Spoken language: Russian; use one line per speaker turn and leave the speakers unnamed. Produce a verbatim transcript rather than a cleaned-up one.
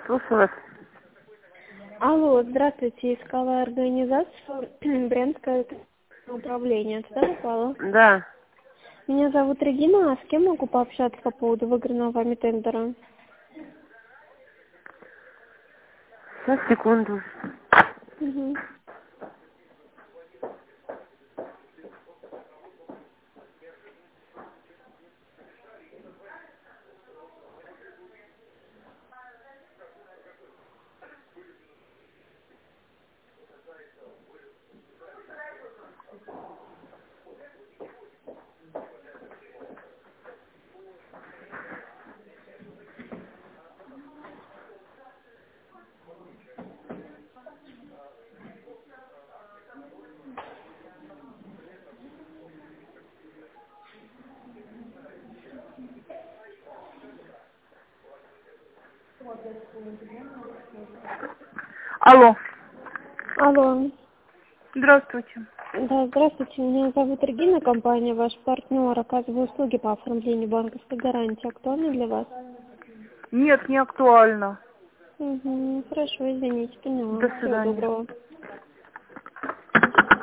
Слушаю вас.
Алло, здравствуйте, искала организацию Брянское управление. Туда попала?
Да.
Меня зовут Регина, а с кем могу пообщаться по поводу выигранного вами тендера?
Сейчас, секунду.
Угу.
Алло.
Алло.
Здравствуйте.
Да, здравствуйте, меня зовут Регина, компания ваш партнер, оказываю услуги по оформлению банковской гарантии. Актуально для вас?
Нет, не актуально.
Угу, хорошо, извините, поняла.
До
Всего
свидания.
доброго.